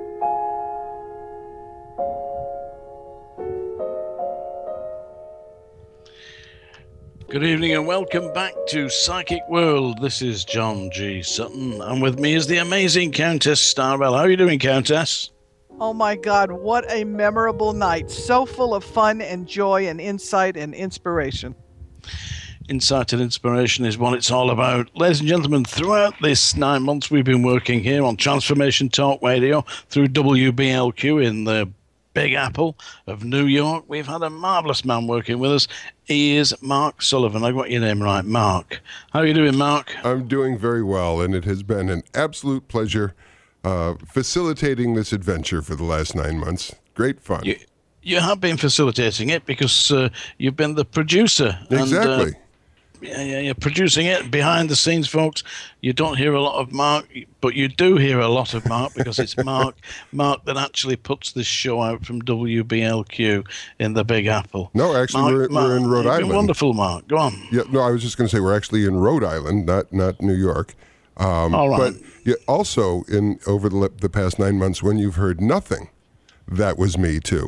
Good evening and welcome back to Psychic World. This is John G. Sutton, and with me is the amazing Countess Storella. How are you doing, Countess? Oh my God, what a memorable night. So full of fun and joy and insight and inspiration. Insight and inspiration is what it's all about. Ladies and gentlemen, throughout this 9 months we've been working here on Transformation Talk Radio through WBLQ in the Big Apple of New York. We've had a marvellous man working with us. He is Mark Sullivan. I got your name right, Mark. How are you doing, Mark? I'm doing very well, and it has been an absolute pleasure facilitating this adventure for the last 9 months. Great fun. You have been facilitating it because you've been the producer. Exactly. And, you're producing it behind the scenes, folks. You don't hear a lot of Mark, but you do hear a lot of Mark because it's Mark that actually puts this show out from WBLQ in the Big Apple. No, actually, we're in Rhode Island. Wonderful, Mark. Go on. Yeah, no, I was just going to say we're actually in Rhode Island, not New York. All right. But also, over the past 9 months, when you've heard nothing, that was me too.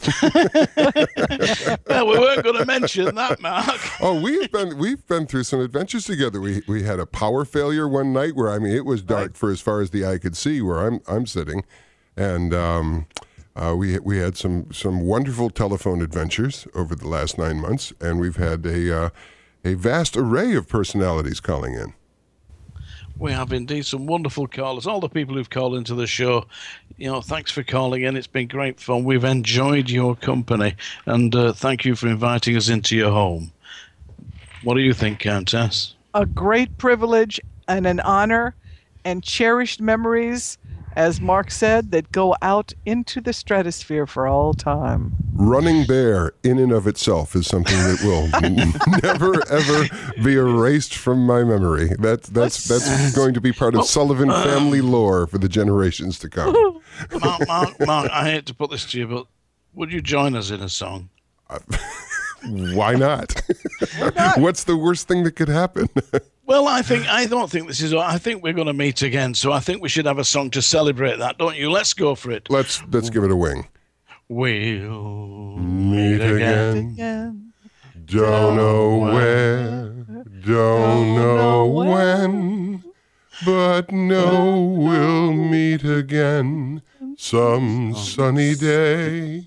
Well, we weren't going to mention that, Mark. Oh, we've been through some adventures together. We had a power failure one night where it was dark for as far as the eye could see where I'm sitting, and we had some wonderful telephone adventures over the last 9 months, and we've had a vast array of personalities calling in. We have indeed some wonderful callers. All the people who've called into the show, thanks for calling in. It's been great fun. We've enjoyed your company, and thank you for inviting us into your home. What do you think, Countess? A great privilege and an honor and cherished memories, as Mark said, that go out into the stratosphere for all time. Running Bear in and of itself is something that will never, ever be erased from my memory. That's going to be part of Sullivan family lore for the generations to come. Mark, I hate to put this to you, but would you join us in a song? Why not? What's the worst thing that could happen? Well, I don't think this is. I think we're going to meet again, so I think we should have a song to celebrate that, don't you? Let's go for it. Let's give it a wing. We'll meet again. Don't know where, don't know when, but know we'll meet again some sunny day.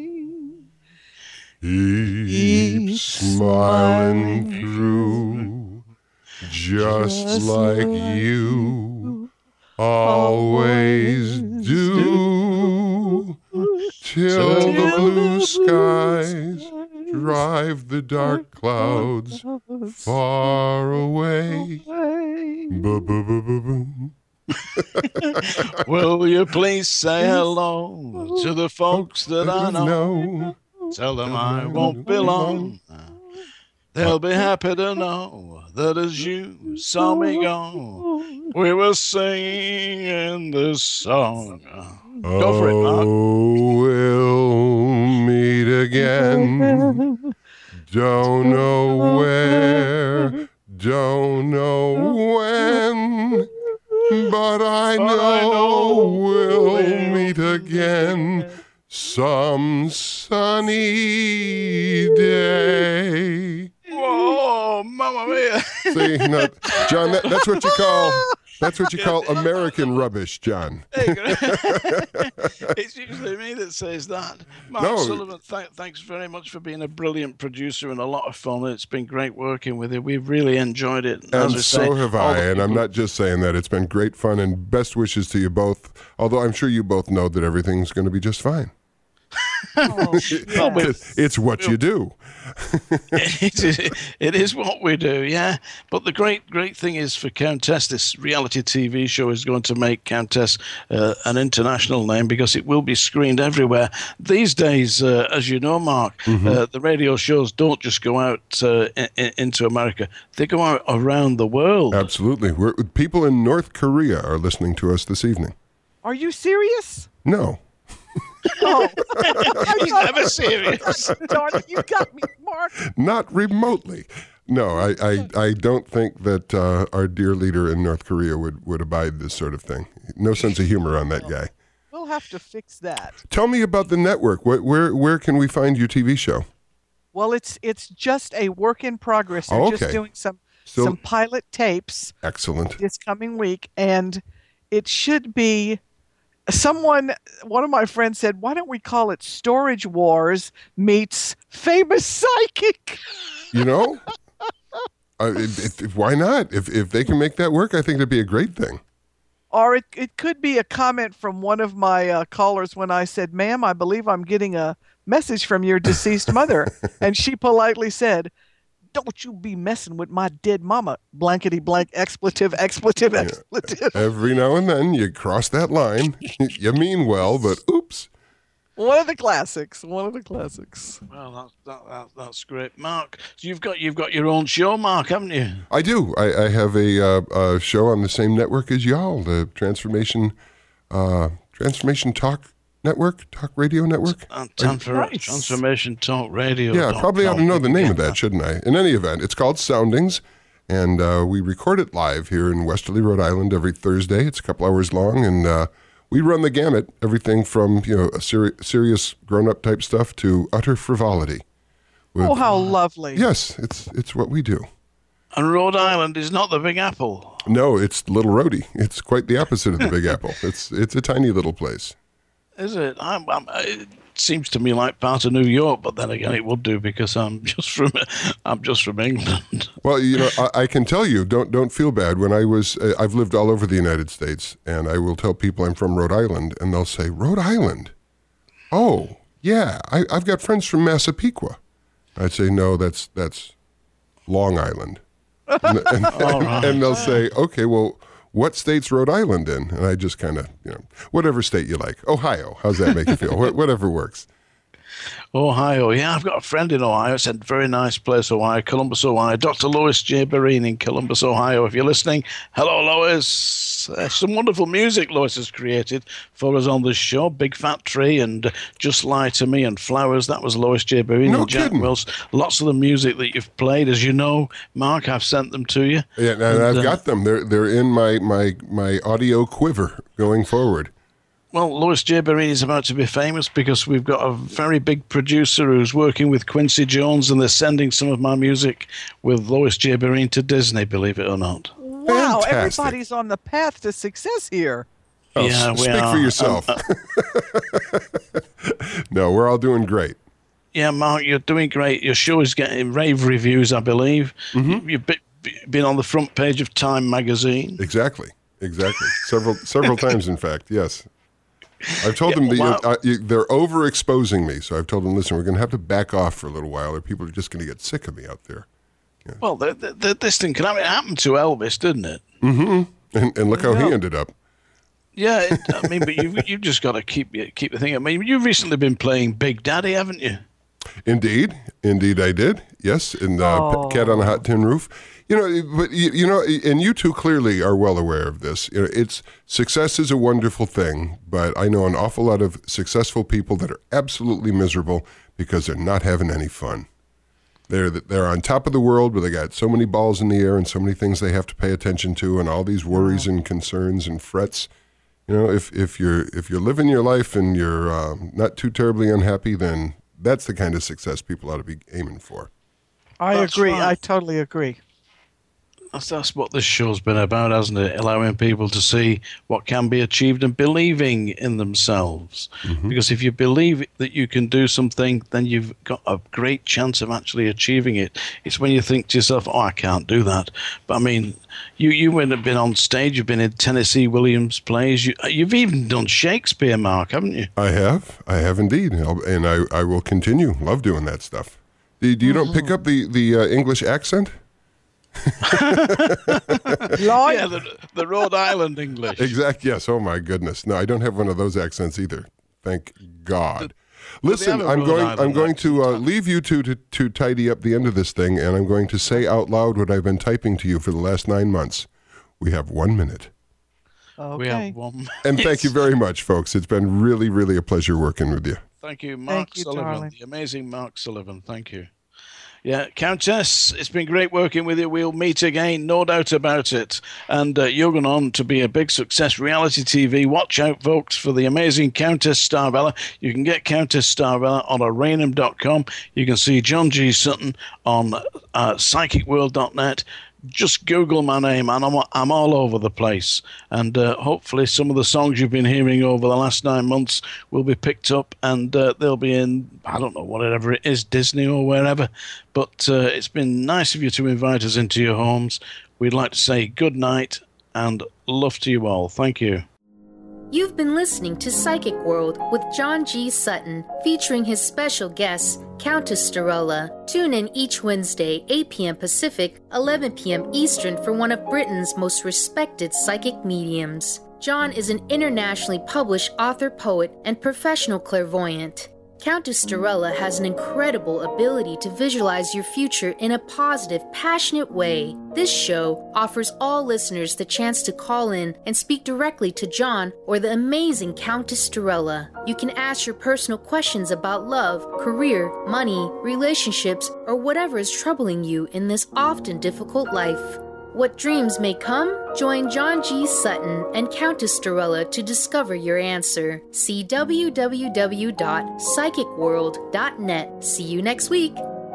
Keep smiling through, just like you always do, till the blue skies drive the dark clouds far away. Boom. Will you please say hello to the folks that I know? Tell them I won't be long. They'll be happy to know that as you saw me go, we were singing this song. Go for it, Mark. We'll meet again. Don't know where, don't know when, but I know we'll meet again some sunny day. Whoa, Mamma Mia! See, no, John, that's what you call American rubbish, John. It's usually me that says that. Mark Sullivan, thanks very much for being a brilliant producer and a lot of fun. It's been great working with you. We've really enjoyed it. And so have I, and I'm not just saying that. It's been great fun, and best wishes to you both, although I'm sure you both know that everything's going to be just fine. It's what you do. It is what we do, yeah. But the great thing is for Countess, this reality TV show is going to make Countess an international name because it will be screened everywhere. These days, as you know, Mark, the radio shows don't just go out into America. They go out around the world. Absolutely. People in North Korea are listening to us this evening. Are you serious? No. Oh. He's never serious. Darn it, you got me, Mark. Not remotely. No, I don't think that our dear leader in North Korea would abide this sort of thing. No sense of humor on that guy. We'll have to fix that. Tell me about the network. Where can we find your TV show? Well, it's just a work in progress. We're just doing some pilot tapes. Excellent. This coming week, and it should be. One of my friends said, why don't we call it Storage Wars meets Famous Psychic? You know, why not? If they can make that work, I think it'd be a great thing. Or it could be a comment from one of my callers when I said, ma'am, I believe I'm getting a message from your deceased mother. And she politely said, don't you be messing with my dead mama, blankety blank, expletive. Every now and then you cross that line. You mean well, but oops. One of the classics. Well, that's great, Mark. So you've got your own show, Mark, haven't you? I do. I have a show on the same network as y'all, the Transformation Talk Network, Talk Radio Network. Transformation Talk Radio. Yeah, I probably ought to know the name of that, shouldn't I? In any event, it's called Soundings, and we record it live here in Westerly, Rhode Island every Thursday. It's a couple hours long, and we run the gamut, everything from a serious grown-up type stuff to utter frivolity. Oh, how lovely. Yes, it's what we do. And Rhode Island is not the Big Apple. No, it's Little Rhodey. It's quite the opposite of the Big Apple. It's a tiny little place. Is it? It seems to me like part of New York, but then again, it would do because I'm just from England. Well, I can tell you, don't feel bad. When I've lived all over the United States, and I will tell people I'm from Rhode Island, and they'll say, Rhode Island? Oh, yeah, I've got friends from Massapequa. I'd say, no, that's Long Island. And they'll say, okay, well, what state's Rhode Island in? And I just kind of, whatever state you like. Ohio, how's that make you feel? Whatever works. Ohio, yeah, I've got a friend in Ohio. It's a very nice place, Ohio, Columbus, Ohio. Dr. Lois J. Bereen in Columbus, Ohio. If you're listening, hello, Lois. Some wonderful music Lois has created for us on this show. Big Fat Tree and Just Lie to Me and Flowers. That was Lois J. Bereen and Jack Wills. Lots of the music that you've played, as you know, Mark, I've sent them to you. Yeah, and I've got them. They're in my audio quiver going forward. Well, Lois J. Bereen is about to be famous because we've got a very big producer who's working with Quincy Jones, and they're sending some of my music with Lois J. Bereen to Disney, believe it or not. Wow, fantastic. Everybody's on the path to success here. Oh, yeah, speak for yourself. No, we're all doing great. Yeah, Mark, you're doing great. Your show is getting rave reviews, I believe. Mm-hmm. You've been on the front page of Time magazine. Exactly. Exactly. Several times, in fact. Yes. I've told them they're overexposing me, so I've told them, listen, we're going to have to back off for a little while, or people are just going to get sick of me out there. Yeah. Well, this thing happened to Elvis, didn't it? Mm-hmm. And look how he ended up. Yeah, but you've just got to keep the thing. I mean, you've recently been playing Big Daddy, haven't you? Indeed I did. Yes, in Cat on a Hot Tin Roof. But and you two clearly are well aware of this. Success is a wonderful thing, but I know an awful lot of successful people that are absolutely miserable because they're not having any fun. They're on top of the world, but they got so many balls in the air and so many things they have to pay attention to, and all these worries and concerns and frets. If you're living your life and you're not too terribly unhappy, then that's the kind of success people ought to be aiming for. That's agree. Right. I totally agree. That's what this show's been about, hasn't it? Allowing people to see what can be achieved and believing in themselves. Mm-hmm. Because if you believe that you can do something, then you've got a great chance of actually achieving it. It's when you think to yourself, I can't do that. But I mean, you would have been on stage, you've been in Tennessee Williams plays, you've even done Shakespeare, Mark, haven't you? I have indeed, and I will continue. Love doing that stuff. You don't pick up the English accent? Yeah, the Rhode Island English. Exactly. Yes. Oh my goodness. No, I don't have one of those accents either. Thank God. Listen, I'm going to leave you two to tidy up the end of this thing, and I'm going to say out loud what I've been typing to you for the last 9 months. We have 1 minute. Okay. We have 1 minute. And thank you very much, folks. It's been really, really a pleasure working with you. Thank you, Mark Sullivan, darling. The amazing Mark Sullivan. Thank you. Yeah, Countess, it's been great working with you. We'll meet again, no doubt about it. And you're going on to be a big success, reality TV. Watch out, folks, for the amazing Countess Starvella. You can get Countess Starvella on Araynham.com. You can see John G. Sutton on psychicworld.net. Just Google my name, and I'm all over the place. And hopefully some of the songs you've been hearing over the last 9 months will be picked up, and they'll be in, I don't know, whatever it is, Disney or wherever. But it's been nice of you to invite us into your homes. We'd like to say good night and love to you all. Thank you. You've been listening to Psychic World with John G. Sutton, featuring his special guest, Countess Starella. Tune in each Wednesday, 8 p.m. Pacific, 11 p.m. Eastern for one of Britain's most respected psychic mediums. John is an internationally published author, poet, and professional clairvoyant. Countess Starella has an incredible ability to visualize your future in a positive, passionate way. This show offers all listeners the chance to call in and speak directly to John or the amazing Countess Starella. You can ask your personal questions about love, career, money, relationships, or whatever is troubling you in this often difficult life. What dreams may come? Join John G. Sutton and Countess Starella to discover your answer. See www.psychicworld.net. See you next week.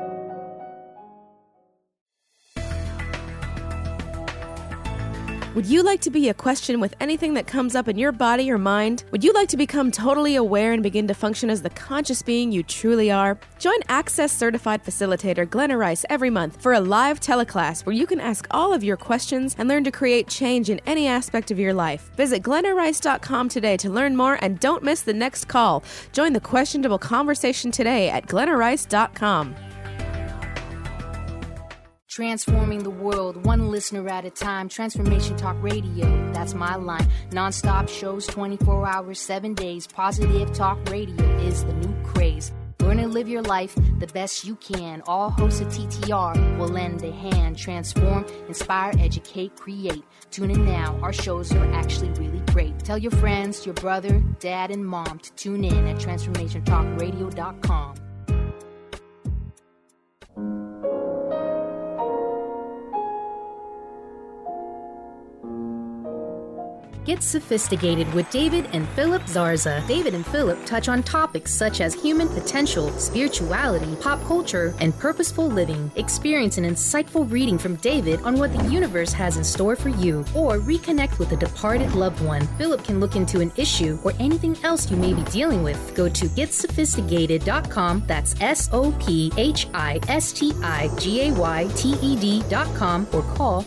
Would you like to be a question with anything that comes up in your body or mind? Would you like to become totally aware and begin to function as the conscious being you truly are? Join Access Certified Facilitator Glenna Rice every month for a live teleclass where you can ask all of your questions and learn to create change in any aspect of your life. Visit glennarice.com today to learn more, and don't miss the next call. Join the questionable conversation today at glennarice.com. Transforming the world, one listener at a time. Transformation Talk Radio, that's my line. Non-stop shows, 24 hours, 7 days. Positive Talk Radio is the new craze. Learn and live your life the best you can. All hosts of TTR will lend a hand. Transform, inspire, educate, create. Tune in now. Our shows are actually really great. Tell your friends, your brother, dad, and mom to tune in at TransformationTalkRadio.com. Get Sophisticated with David and Philip Zarza. David and Philip touch on topics such as human potential, spirituality, pop culture, and purposeful living. Experience an insightful reading from David on what the universe has in store for you, or reconnect with a departed loved one. Philip can look into an issue or anything else you may be dealing with. Go to GetSophisticated.com. That's SOPHISTIGAYTED.com or call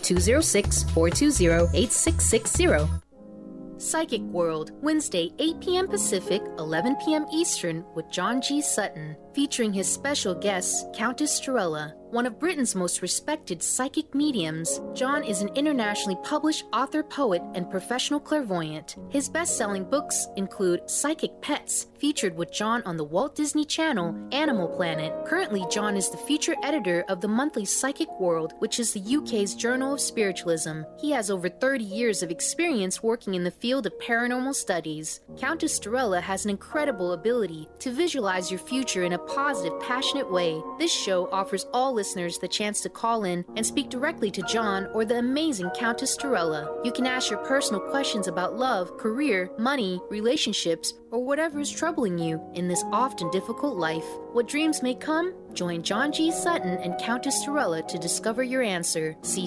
206-420-8660. Psychic World, Wednesday, 8 p.m. Pacific, 11 p.m. Eastern, with John G. Sutton, featuring his special guest, Countess Torella. One of Britain's most respected psychic mediums, John is an internationally published author, poet, and professional clairvoyant. His best-selling books include Psychic Pets, featured with John on the Walt Disney Channel, Animal Planet. Currently, John is the feature editor of the monthly Psychic World, which is the UK's Journal of Spiritualism. He has over 30 years of experience working in the field of paranormal studies. Countess Torella has an incredible ability to visualize your future in a positive, passionate way. This show offers all listeners the chance to call in and speak directly to John or the amazing Countess Torella. You can ask your personal questions about love, career, money, relationships, or whatever is troubling you in this often difficult life. What dreams may come? Join John G. Sutton and Countess Torella to discover your answer. See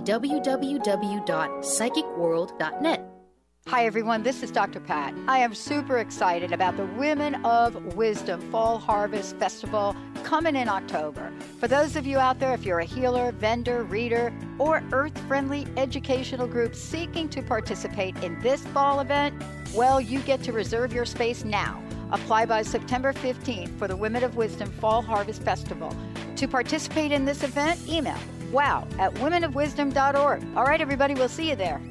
www.psychicworld.net. Hi, everyone. This is Dr. Pat. I am super excited about the Women of Wisdom Fall Harvest Festival coming in October. For those of you out there, if you're a healer, vendor, reader, or earth-friendly educational group seeking to participate in this fall event, well, you get to reserve your space now. Apply by September 15th for the Women of Wisdom Fall Harvest Festival. To participate in this event, email wow@womenofwisdom.org. All right, everybody, we'll see you there.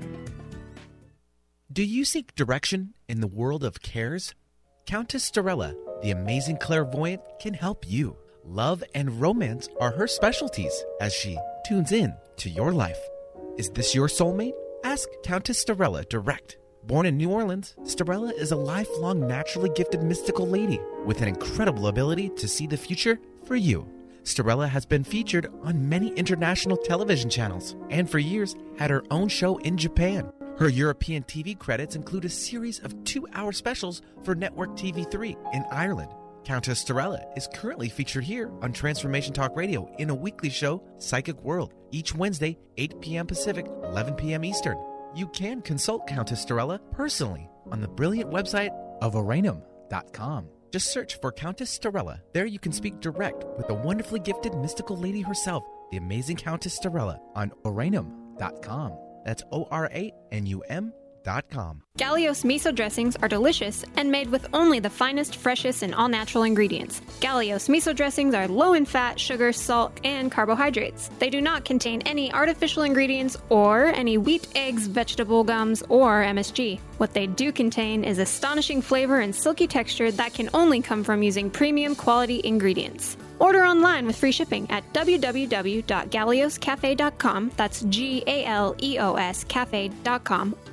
Do you seek direction in the world of cares? Countess Torella, the amazing clairvoyant, can help you. Love and romance are her specialties as she tunes in to your life. Is this your soulmate? Ask Countess Torella direct. Born in New Orleans, Torella is a lifelong naturally gifted mystical lady with an incredible ability to see the future for you. Torella has been featured on many international television channels and for years had her own show in Japan. Her European TV credits include a series of 2-hour specials for Network TV3 in Ireland. Countess Torella is currently featured here on Transformation Talk Radio in a weekly show, Psychic World, each Wednesday, 8 p.m. Pacific, 11 p.m. Eastern. You can consult Countess Torella personally on the brilliant website of Oranum.com. Just search for Countess Torella. There you can speak direct with the wonderfully gifted mystical lady herself, the amazing Countess Torella, on Oranum.com. That's ORANUM.com. Galeos miso dressings are delicious and made with only the finest, freshest, and all-natural ingredients. Galeos miso dressings are low in fat, sugar, salt, and carbohydrates. They do not contain any artificial ingredients or any wheat, eggs, vegetable gums, or MSG. What they do contain is astonishing flavor and silky texture that can only come from using premium quality ingredients. Order online with free shipping at www.galeoscafe.com. That's GALEOS cafe.com.